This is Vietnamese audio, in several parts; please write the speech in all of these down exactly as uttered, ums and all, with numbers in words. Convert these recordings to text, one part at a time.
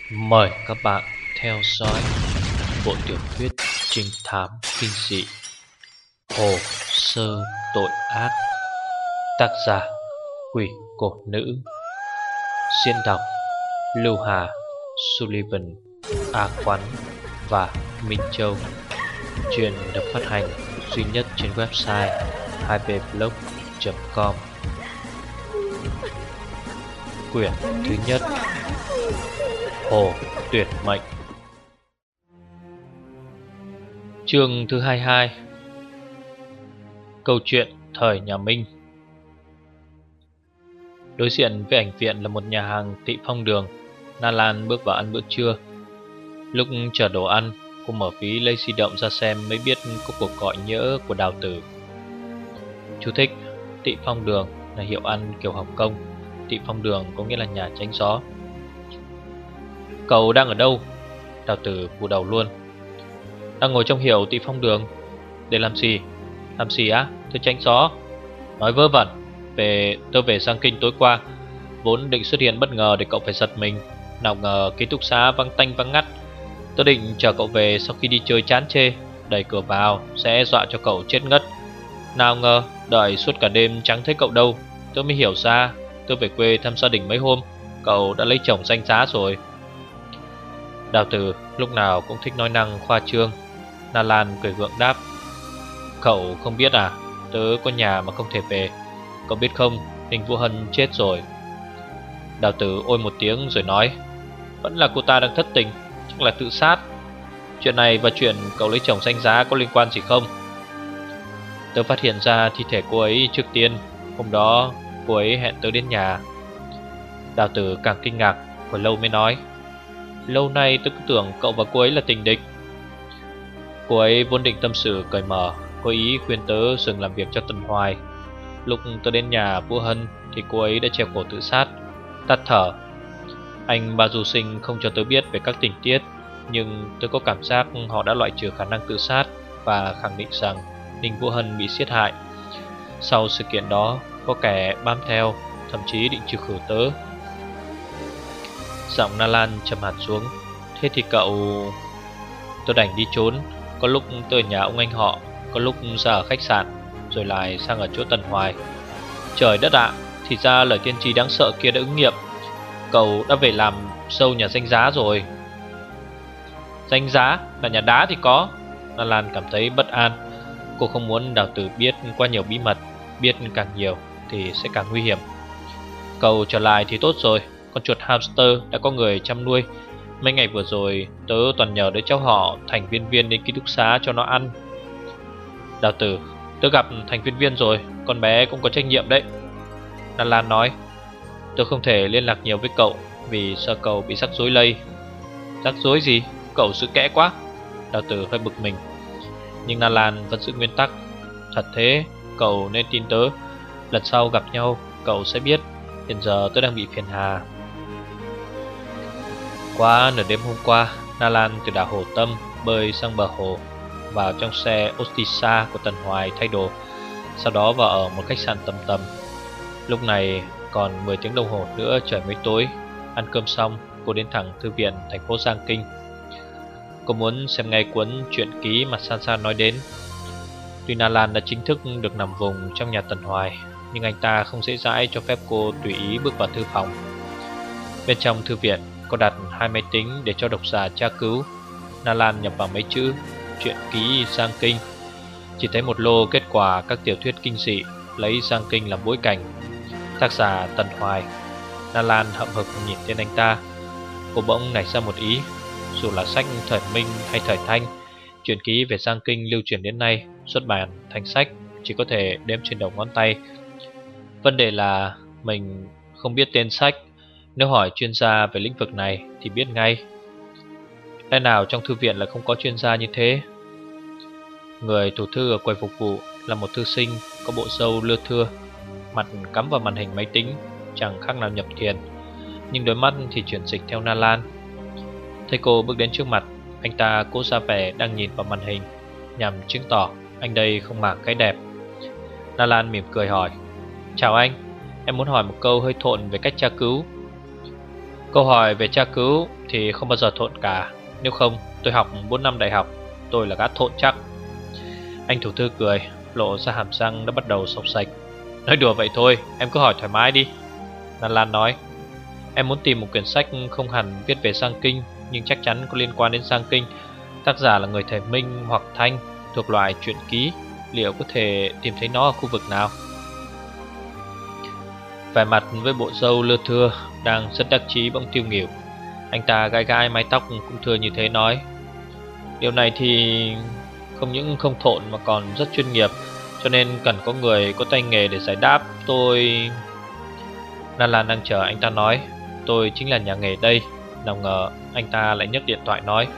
Mời các bạn theo dõi bộ tiểu thuyết trinh thám kinh dị Hồ sơ tội ác, tác giả Quỷ Cột Nữ, diễn đọc Lưu Hà, Sullivan, A Quán và Minh Châu. Chuyện được phát hành duy nhất trên website hai b blog chấm com. Quyển thứ nhất, Hồ Tuyệt Mệnh. Chương thứ hai mươi hai. Câu chuyện thời nhà Minh. Đối diện với ảnh viện là một nhà hàng Thị Phong Đường. Na Lan bước vào ăn bữa trưa. Lúc chờ đồ ăn, cô mở ví lấy di động ra xem mới biết có cuộc gọi nhỡ của Đào Tử. Chú thích: Thị Phong Đường là hiệu ăn kiểu Hồng Kông. Thị Phong Đường có nghĩa là nhà tránh gió. Cậu đang ở đâu? Đào Tử phủ đầu luôn. Đang ngồi trong hiệu Thị Phong Đường. Để làm gì? Làm gì á? Tôi tránh gió. Nói vớ vẩn. Về tôi về Giang Kinh tối qua, vốn định xuất hiện bất ngờ để cậu phải giật mình. Nào ngờ ký túc xá vắng tanh vắng ngắt. Tôi định chờ cậu về sau khi đi chơi chán chê, đẩy cửa vào sẽ dọa cho cậu chết ngất. Nào ngờ đợi suốt cả đêm chẳng thấy cậu đâu. Tôi mới hiểu ra tôi về quê thăm gia đình mấy hôm, cậu đã lấy chồng danh giá rồi. Đào Tử lúc nào cũng thích nói năng khoa trương. Na Lan cười gượng đáp: Cậu không biết à? Tớ có nhà mà không thể về. Cậu biết không, Ninh Vũ Hân chết rồi. Đào Tử ôi một tiếng rồi nói: Vẫn là cô ta đang thất tình, chắc là tự sát. Chuyện này và chuyện cậu lấy chồng danh giá có liên quan gì không? Tớ phát hiện ra thi thể cô ấy trước tiên. Hôm đó cô ấy hẹn tớ đến nhà. Đào Tử càng kinh ngạc, hồi lâu mới nói: Lâu nay tớ cứ tưởng cậu và cô ấy là tình địch. Cô ấy vốn định tâm sự cởi mở, có ý khuyên tớ dừng làm việc cho Tần Hoài. Lúc tớ đến nhà Vũ Hân thì cô ấy đã treo cổ tự sát, tắt thở. Anh Ba Du Sinh không cho tớ biết về các tình tiết, nhưng tớ có cảm giác họ đã loại trừ khả năng tự sát và khẳng định rằng Ninh Vũ Hân bị giết hại. Sau sự kiện đó, có kẻ bám theo, thậm chí định trừ khử tớ. Giọng Na Lan trầm hẳn xuống. Thế thì cậu... Tôi đành đi trốn. Có lúc tôi ở nhà ông anh họ, có lúc ra ở khách sạn, rồi lại sang ở chỗ Tần Hoài. Trời đất ạ, thì ra lời tiên tri đáng sợ kia đã ứng nghiệm. Cậu đã về làm sâu nhà danh giá rồi. Danh giá là nhà đá thì có. Na Lan cảm thấy bất an. Cô không muốn Đào Tử biết quá nhiều bí mật. Biết càng nhiều thì sẽ càng nguy hiểm. Cậu trở lại thì tốt rồi. Con chuột hamster đã có người chăm nuôi. Mấy ngày vừa rồi tớ toàn nhờ đứa cháu họ Thành Viên Viên đến ký túc xá cho nó ăn. Đào Tử: Tớ gặp Thành Viên Viên rồi, con bé cũng có trách nhiệm đấy. Na Lan nói: Tớ không thể liên lạc nhiều với cậu vì sợ cậu bị rắc rối lây. Rắc rối gì? Cậu giữ kẽ quá. Đào Tử hơi bực mình. Nhưng Na Lan vẫn giữ nguyên tắc: Thật thế, cậu nên tin tớ. Lần sau gặp nhau cậu sẽ biết. Hiện giờ tớ đang bị phiền hà. Qua nửa đêm hôm qua, Na Lan từ đảo Hồ Tâm bơi sang bờ hồ, vào trong xe Ostisa của Tần Hoài thay đồ, sau đó vào ở một khách sạn tầm tầm. Lúc này còn mười tiếng đồng hồ nữa trời mới tối. Ăn cơm xong, cô đến thẳng thư viện thành phố Giang Kinh. Cô muốn xem ngay cuốn truyện ký mà San San nói đến. Tuy Na Lan đã chính thức được nằm vùng trong nhà Tần Hoài, nhưng anh ta không dễ dãi cho phép cô tùy ý bước vào thư phòng. Bên trong thư viện có đặt hai máy tính để cho độc giả tra cứu. Na Lan nhập vào mấy chữ truyện ký Giang Kinh, chỉ thấy một lô kết quả các tiểu thuyết kinh dị lấy Giang Kinh làm bối cảnh. Tác giả Tần Hoài. Na Lan hậm hực nhìn tên anh ta. Cô bỗng nảy ra một ý. Dù là sách thời Minh hay thời Thanh, truyện ký về Giang Kinh lưu truyền đến nay, xuất bản thành sách chỉ có thể đếm trên đầu ngón tay. Vấn đề là mình không biết tên sách. Nếu hỏi chuyên gia về lĩnh vực này thì biết ngay. Lẽ nào trong thư viện lại không có chuyên gia như thế? Người thủ thư ở quầy phục vụ là một thư sinh có bộ râu lưa thưa, mặt cắm vào màn hình máy tính, chẳng khác nào nhập thiền, nhưng đôi mắt thì chuyển dịch theo Na Lan. Thấy cô bước đến trước mặt, anh ta cố ra vẻ đang nhìn vào màn hình, nhằm chứng tỏ anh đây không màng cái đẹp. Na Lan mỉm cười hỏi: Chào anh, em muốn hỏi một câu hơi thộn về cách tra cứu. Câu hỏi về tra cứu thì không bao giờ thộn cả. Nếu không tôi học bốn năm đại học, tôi là gã thộn chắc. Anh thủ thư cười, lộ ra hàm răng đã bắt đầu sọc sạch. Nói đùa vậy thôi, em cứ hỏi thoải mái đi. Lan Lan nói, em muốn tìm một quyển sách không hẳn viết về Giang Kinh, nhưng chắc chắn có liên quan đến Giang Kinh. Tác giả là người thầy Minh hoặc Thanh, thuộc loại truyện ký. Liệu có thể tìm thấy nó ở khu vực nào? Vẻ mặt với bộ râu lưa thưa đang rất đắc chí bỗng tiêu nghỉu. Anh ta gai gai mái tóc cũng thưa như thế nói, điều này thì không những không thộn mà còn rất chuyên nghiệp, cho nên cần có người có tay nghề để giải đáp. Tôi... Lan Lan đang chờ anh ta nói, tôi chính là nhà nghề đây. Nào ngờ anh ta lại nhấc điện thoại nói,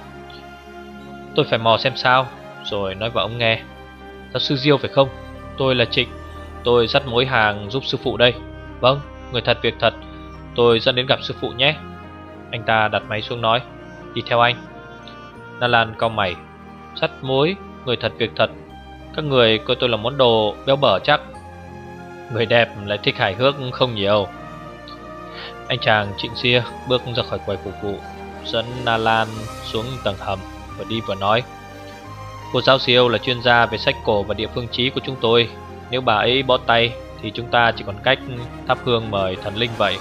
tôi phải mò xem sao, rồi nói vào ống nghe. Giáo sư Diêu phải không? Tôi là Trịnh, tôi dắt mối hàng giúp sư phụ đây. Vâng, người thật việc thật, tôi dẫn đến gặp sư phụ nhé. Anh ta đặt máy xuống nói, đi theo anh. Lan Lan cau mày, dắt mối, người thật việc thật. Các người coi tôi là món đồ béo bở chắc. Người đẹp lại thích hài hước không nhiều. Anh chàng Trịnh Xia bước ra khỏi quầy phục vụ, dẫn Lan Lan xuống tầng hầm, vừa đi vừa nói, cô giáo Siêu là chuyên gia về sách cổ và địa phương chí của chúng tôi. Nếu bà ấy bó tay thì chúng ta chỉ còn cách thắp hương mời thần linh vậy.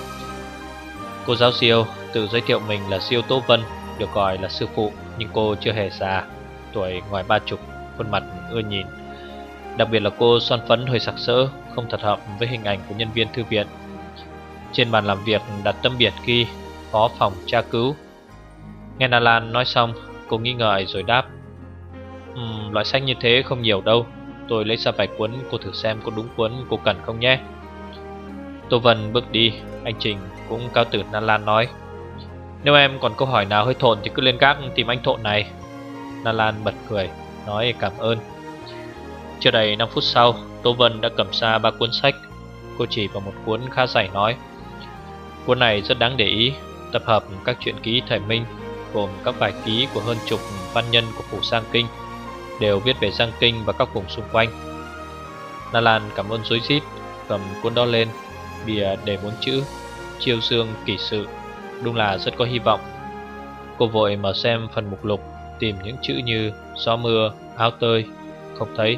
Cô giáo Siêu tự giới thiệu mình là Siêu Tố Vân, được gọi là sư phụ, nhưng cô chưa hề già, tuổi ngoài ba chục, khuôn mặt ưa nhìn. Đặc biệt là cô son phấn hơi sặc sỡ, không thật hợp với hình ảnh của nhân viên thư viện. Trên bàn làm việc đặt tấm biển ghi phó phòng tra cứu. Nghe Lan Lan nói xong, cô nghi ngợi rồi đáp, uhm, loại sách như thế không nhiều đâu. Tôi lấy ra vài cuốn, cô thử xem có đúng cuốn cô cần không nhé. Tô Vân bước đi. Anh Trình cũng cáo từ Lan Lan nói, nếu em còn câu hỏi nào hơi thộn thì cứ lên gác tìm anh thộn này. Lan Lan bật cười, nói cảm ơn. Chưa đầy năm phút sau, Tô Vân đã cầm ra ba cuốn sách. Cô chỉ vào một cuốn khá dày nói, cuốn này rất đáng để ý, tập hợp các truyện ký thời Minh, gồm các bài ký của hơn chục văn nhân của phủ Giang Kinh, đều viết về Giang Kinh và các vùng xung quanh. Lan Lan cảm ơn rối rít, cầm cuốn đó lên. Bìa để bốn chữ Chiêu Dương Kỷ Sự, đúng là rất có hy vọng. Cô vội mở xem phần mục lục, tìm những chữ như gió mưa, áo tơi, không thấy.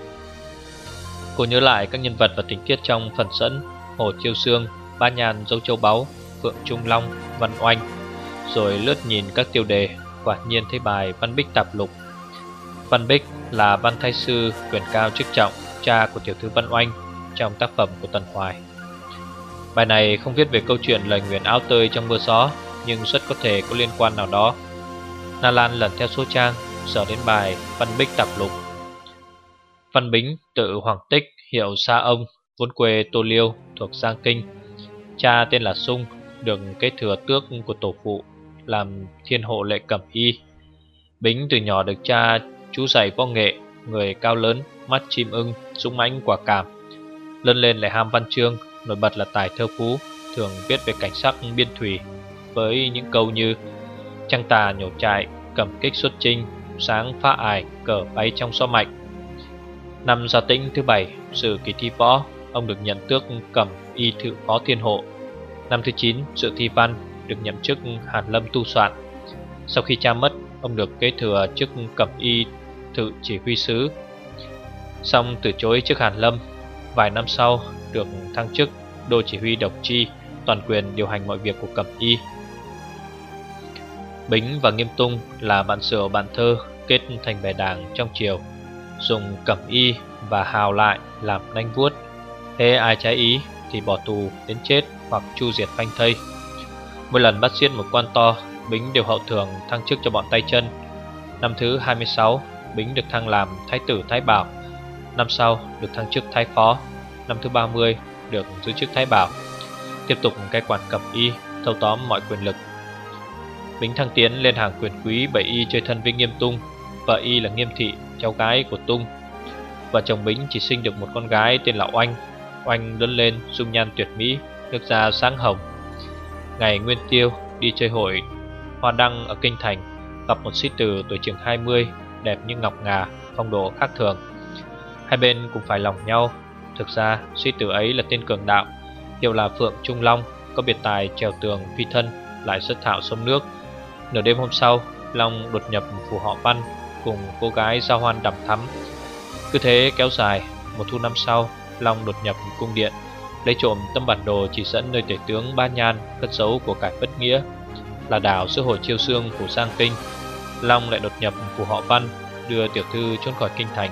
Cô nhớ lại các nhân vật và tình tiết trong phần dẫn Hồ Chiêu Sương, Ba Nhàn Dâu Châu Báu, Phượng Trung Long, Văn Oanh, rồi lướt nhìn các tiêu đề. Quả nhiên thấy bài Văn Bích Tạp Lục. Văn Bích là văn thái sư quyền cao chức trọng, cha của tiểu thư Văn Oanh trong tác phẩm của Tần Hoài. Bài này không viết về câu chuyện lời nguyền áo tơi trong mưa gió, nhưng rất có thể có liên quan nào đó. Lan Lan lần theo số trang, sở đến bài Văn Bích Tạp Lục. Văn Bính tự Hoàng Tích, hiệu Sa Ông, vốn quê Tô Liêu, thuộc Giang Kinh. Cha tên là Sung, được kế thừa tước của tổ phụ, làm thiên hộ lệ cẩm y. Bính từ nhỏ được cha chú dạy võ nghệ, người cao lớn, mắt chim ưng, dũng mãnh quả cảm. Lớn lên lại ham văn chương, nổi bật là tài thơ phú, thường viết về cảnh sắc biên thủy, với những câu như trăng tà nhổ trại, cầm kích xuất chinh, sáng phá ải, cờ bay trong gió mạnh. Năm Gia Tĩnh thứ bảy, dự kỳ thi võ, ông được nhận tước cẩm y thự phó thiên hộ. Năm thứ chín, dự thi văn, được nhậm chức Hàn Lâm tu soạn. Sau khi cha mất, ông được kế thừa chức cẩm y thự chỉ huy sứ, song từ chối chức Hàn Lâm. Vài năm sau, được thăng chức đô chỉ huy độc chi, toàn quyền điều hành mọi việc của cẩm y. Bính và Nghiêm Tung là bạn rượu bạn thơ, kết thành bè đảng trong triều, dùng cẩm y và hào lại làm nanh vuốt. Hễ ai trái ý thì bỏ tù đến chết hoặc chu diệt phanh thây. Mỗi lần bắt giết một quan to, Bính đều hậu thưởng thăng chức cho bọn tay chân. Năm thứ hai mươi sáu, Bính được thăng làm thái tử Thái Bảo. Năm sau được thăng chức thái phó. Năm thứ ba mươi được giữ chức Thái Bảo, tiếp tục cai quản cẩm y, thâu tóm mọi quyền lực. Bính thăng tiến lên hàng quyền quý bởi y chơi thân với Nghiêm Tung. Vợ y là Nghiêm Thị, cháu gái của Tung. Vợ chồng Bính chỉ sinh được một con gái tên là Oanh. Oanh lớn lên dung nhan tuyệt mỹ, nước da sáng hồng. Ngày Nguyên Tiêu đi chơi hội Hoa Đăng ở Kinh Thành, gặp một sĩ tử tuổi chừng hai mươi, đẹp như ngọc ngà, phong độ khác thường. Hai bên cùng phải lòng nhau. Thực ra sĩ tử ấy là tên cường đạo, hiệu là Phượng Trung Long, có biệt tài trèo tường phi thân, lại xuất thạo sông nước. Nửa đêm hôm sau, Long đột nhập phủ họ Văn cùng cô gái giao hoan đằm thắm. Cứ thế kéo dài. Một thu năm sau, Long đột nhập cung điện, lấy trộm tấm bản đồ chỉ dẫn nơi tể tướng Ba Nhan cất giấu của cải bất nghĩa, là đảo giữa hồ Chiêu Xương phủ Giang Kinh. Long lại đột nhập phủ họ Văn, đưa tiểu thư trốn khỏi kinh thành.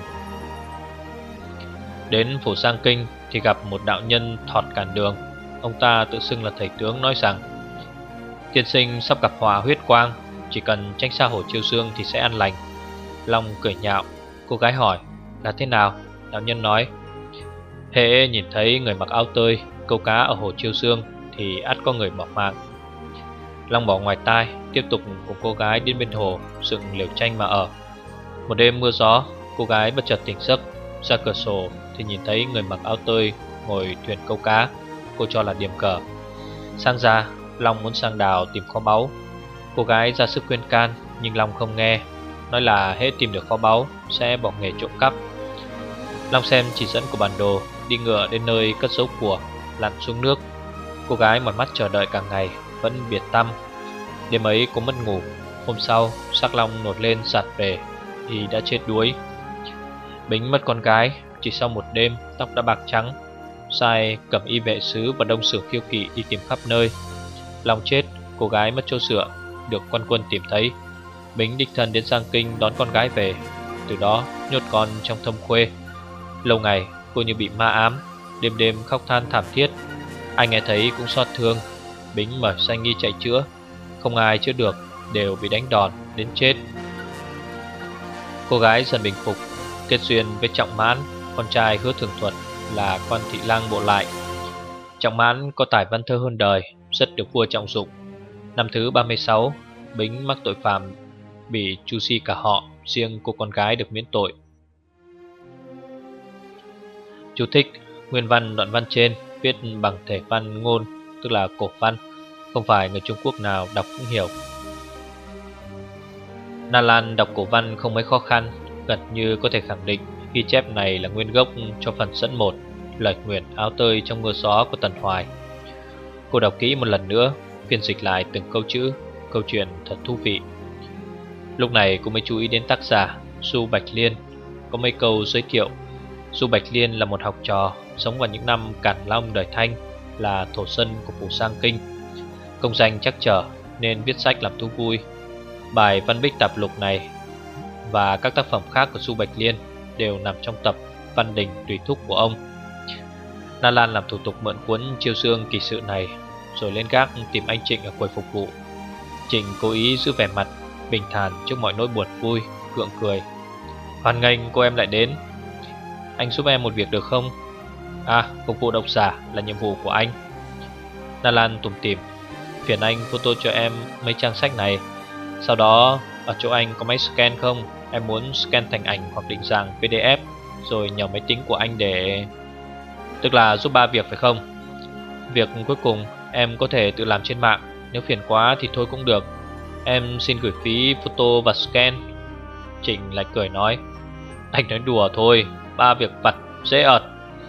Đến phủ Giang Kinh thì gặp một đạo nhân thọt cản đường. Ông ta tự xưng là thầy tướng, nói rằng: tiên sinh sắp gặp họa huyết quang, chỉ cần tránh xa hồ Chiêu Xương thì sẽ an lành. Long cười nhạo. Cô gái hỏi: là thế nào? Đạo nhân nói: hễ nhìn thấy người mặc áo tơi câu cá ở hồ Chiêu Xương thì ắt có người bỏ mạng. Long bỏ ngoài tai, tiếp tục cùng cô gái đến bên hồ dựng lều tranh mà ở. Một đêm mưa gió, cô gái bất chợt tỉnh giấc, ra cửa sổ thì nhìn thấy người mặc áo tơi ngồi thuyền câu cá. Cô cho là điểm cờ. Sang ra, Long muốn sang đào tìm kho báu. Cô gái ra sức khuyên can, nhưng Long không nghe, nói là hễ tìm được kho báu sẽ bỏ nghề trộm cắp. Long xem chỉ dẫn của bản đồ, đi ngựa đến nơi cất giấu của, lặn xuống nước. Cô gái một mắt chờ đợi cả ngày vẫn biệt tăm. Đêm ấy cô mất ngủ. Hôm sau, xác Long nổi lên giạt về thì đã chết đuối. Bính mất con gái chỉ sau một đêm, tóc đã bạc trắng. Sai cầm y vệ sứ và đông sử khiêu kỵ đi tìm khắp nơi. Long chết, cô gái mất chỗ dựa, được quan quân tìm thấy. Bính đích thân đến Giang Kinh đón con gái về, từ đó nhốt con trong thâm khuê. Lâu ngày cô như bị ma ám, đêm đêm khóc than thảm thiết. Ai nghe thấy cũng xót thương. Bính mở danh nghi chạy chữa, không ai chữa được, đều bị đánh đòn đến chết. Cô gái dần bình phục, kết duyên với Trọng Mãn, con trai Hứa Thường Thuật là quan thị lang bộ lại. Trọng Mãn có tài văn thơ hơn đời, rất được vua trọng dụng. Năm thứ ba mươi sáu, Bính mắc tội phạm, bị tru si cả họ, riêng cô con gái được miễn tội. Chú thích: nguyên văn đoạn văn trên viết bằng thể văn ngôn, tức là cổ văn, không phải người Trung Quốc nào đọc cũng hiểu. Na Lan đọc cổ văn không mấy khó khăn, gần như có thể khẳng định ghi chép này là nguyên gốc cho phần dẫn một, lời nguyện áo tơi trong mưa gió của Tần Hoài. Cô đọc kỹ một lần nữa, phiên dịch lại từng câu chữ, câu chuyện thật thú vị. Lúc này cô mới chú ý đến tác giả Du Bạch Liên. Có mấy câu giới thiệu. Du Bạch Liên là một học trò sống vào những năm Càn Long đời Thanh, là thổ dân của phủ Giang Kinh. Công danh chắc trở nên viết sách làm thú vui. Bài Văn Bích Tạp Lục này và các tác phẩm khác của Du Bạch Liên đều nằm trong tập Văn Đình Tùy Thúc của ông. Na Lan làm thủ tục mượn cuốn Chiêu Dương kỳ sự này, rồi lên gác tìm anh Trịnh ở quầy phục vụ. Trịnh cố ý giữ vẻ mặt bình thản trước mọi nỗi buồn vui, gượng cười. Hoan nghênh cô em lại đến. Anh giúp em một việc được không? À, phục vụ độc giả là nhiệm vụ của anh. Na Lan tủm tỉm: phiền anh photo cho em mấy trang sách này. Sau đó ở chỗ anh có máy scan không? Em muốn scan thành ảnh hoặc định dạng pê đê ép, rồi nhờ máy tính của anh để... Tức là giúp ba việc phải không? Việc cuối cùng em có thể tự làm trên mạng, nếu phiền quá thì thôi cũng được. Em xin gửi phí photo và scan. Trịnh lại cười nói: anh nói đùa thôi, ba việc vặt dễ ợt.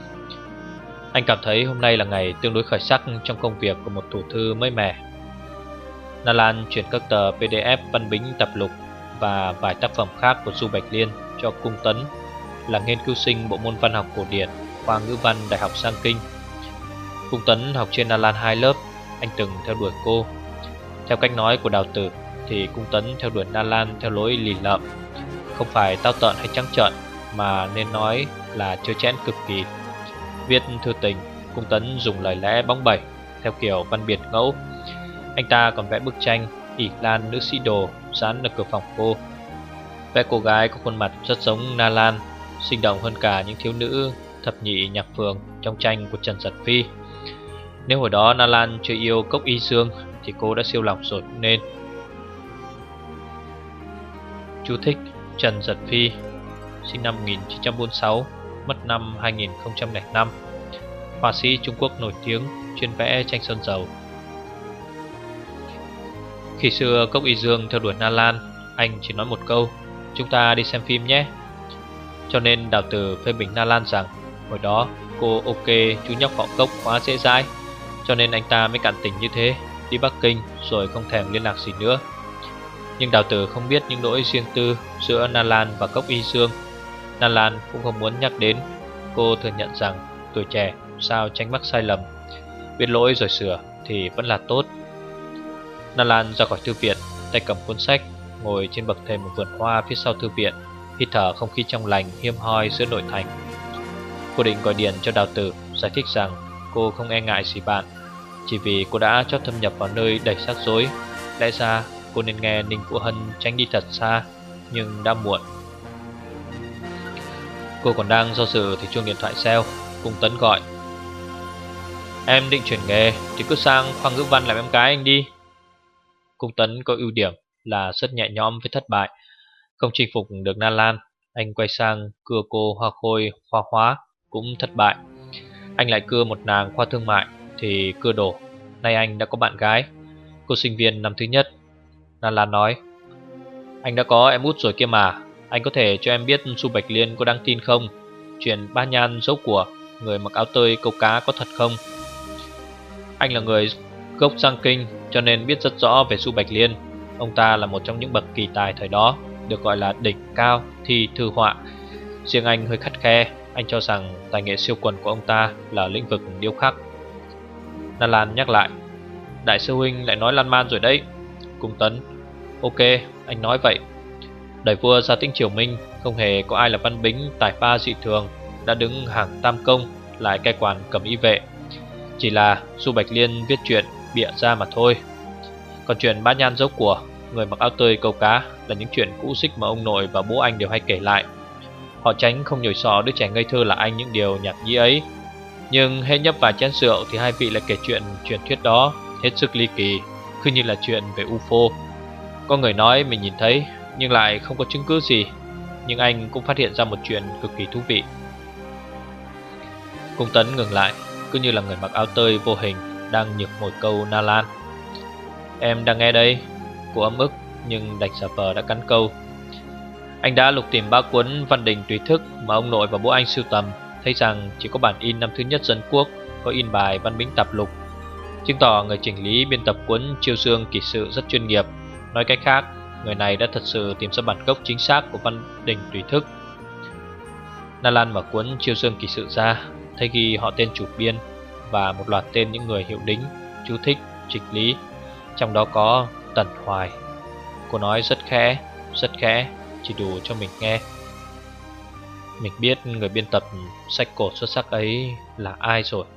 Anh cảm thấy hôm nay là ngày tương đối khởi sắc trong công việc của một thủ thư mới mẻ. Na Lan chuyển các tờ pê đê ép Văn Bính Tập Lục và vài tác phẩm khác của Du Bạch Liên cho Cung Tấn, là nghiên cứu sinh bộ môn văn học cổ điển, khoa ngữ văn Đại học Giang Kinh. Cung Tấn học trên Na Lan hai lớp, anh từng theo đuổi cô. Theo cách nói của Đào Tử thì Cung Tấn theo đuổi Na Lan theo lối lì lợm, không phải tao tợn hay trắng trợn, mà nên nói là trơ trẽn cực kỳ. Viết thư tình, Cung Tấn dùng lời lẽ bóng bẩy theo kiểu văn biệt ngẫu. Anh ta còn vẽ bức tranh ỷ lan nữ sĩ đồ dán ở cửa phòng cô. Vẽ cô gái có khuôn mặt rất giống Na Lan, sinh động hơn cả những thiếu nữ thập nhị nhạc phường trong tranh của Trần Giật Phi. Nếu hồi đó Na Lan chưa yêu Cốc Y Dương thì cô đã siêu lòng rồi cũng nên. Chú thích: Trần Giật Phi, sinh năm một nghìn chín trăm bốn mươi sáu, mất năm hai nghìn không trăm lẻ năm, họa sĩ Trung Quốc nổi tiếng, chuyên vẽ tranh sơn dầu. Khi xưa Cốc Y Dương theo đuổi Na Lan, anh chỉ nói một câu: chúng ta đi xem phim nhé. Cho nên Đào Tử phê bình Na Lan rằng hồi đó cô ok chú nhóc họ Cốc quá dễ dãi, cho nên anh ta mới cạn tình như thế, đi Bắc Kinh rồi không thèm liên lạc gì nữa. Nhưng Đào Tử không biết những nỗi riêng tư giữa Na Lan và Cốc Y Dương. Na Lan cũng không muốn nhắc đến. Cô thừa nhận rằng tuổi trẻ sao tránh mắc sai lầm, biết lỗi rồi sửa thì vẫn là tốt. Na Lan ra khỏi thư viện, tay cầm cuốn sách, ngồi trên bậc thềm một vườn hoa phía sau thư viện, hít thở không khí trong lành hiếm hoi giữa nội thành. Cô định gọi điện cho Đào Tử giải thích rằng cô không e ngại gì bạn, chỉ vì cô đã chót thâm nhập vào nơi đầy rắc rối. Lẽ ra cô nên nghe Ninh Vũ Hân tránh đi thật xa, nhưng đã muộn. Cô còn đang do dự thì chuông điện thoại reo. Cung Tấn gọi. Em định chuyển nghề thì cứ sang khoa ngữ văn làm em gái anh đi. Cung Tấn có ưu điểm là rất nhẹ nhõm với thất bại. Không chinh phục được Na Lan, anh quay sang cưa cô Hoa Khôi khoa hóa cũng thất bại. Anh lại cưa một nàng khoa thương mại thì cưa đổ. Nay anh đã có bạn gái, cô sinh viên năm thứ nhất. Na Lan nói, anh đã có em út rồi kia mà. Anh có thể cho em biết Su Bạch Liên có đăng tin không? Chuyện Ba Nhan giấu của người mặc áo tơi câu cá có thật không? Anh là người gốc Giang Kinh cho nên biết rất rõ về Su Bạch Liên. Ông ta là một trong những bậc kỳ tài thời đó, được gọi là đỉnh cao thi thư họa. Riêng anh hơi khắt khe, anh cho rằng tài nghệ siêu quần của ông ta là lĩnh vực điêu khắc. Na Lan nhắc lại, đại sư huynh lại nói lan man rồi đấy. Cung Tấn, ok, anh nói vậy. Đời vua Gia Tĩnh Triều Minh không hề có ai là văn bính tài ba dị thường, đã đứng hàng tam công lại cai quản cẩm y vệ. Chỉ là Su Bạch Liên viết chuyện bịa ra mà thôi. Còn chuyện Ba Nhan giấu của người mặc áo tơi câu cá là những chuyện cũ xích mà ông nội và bố anh đều hay kể lại. Họ tránh không nhồi sọ đứa trẻ ngây thơ là anh những điều nhảm nhí ấy. Nhưng hết nhấp vài chén rượu thì hai vị lại kể chuyện truyền thuyết đó hết sức ly kỳ, cứ như là chuyện về u ép ô. Có người nói mình nhìn thấy nhưng lại không có chứng cứ gì. Nhưng anh cũng phát hiện ra một chuyện cực kỳ thú vị. Cung Tấn ngừng lại, cứ như là người mặc áo tơi vô hình đang nhược một câu Na Lan. Em đang nghe đây. Cô ấm ức nhưng đành giả vờ đã cắn câu. Anh đã lục tìm ba cuốn văn đình tùy thức mà ông nội và bố anh sưu tầm, thấy rằng chỉ có bản in năm thứ nhất Dân Quốc có in bài Văn Bính Tạp Lục, chứng tỏ người chỉnh lý biên tập cuốn Chiêu Dương Kỳ Sự rất chuyên nghiệp. Nói cách khác, người này đã thật sự tìm ra bản gốc chính xác của văn đình tùy thức. Na Lan mở cuốn Chiêu Dương Kỳ Sự ra, thấy ghi họ tên chủ biên và một loạt tên những người hiệu đính, chú thích, trịch lý, trong đó có Tần Hoài. Cô nói rất khẽ, rất khẽ, chỉ đủ cho mình nghe. Mình biết người biên tập sách cổ xuất sắc ấy là ai rồi.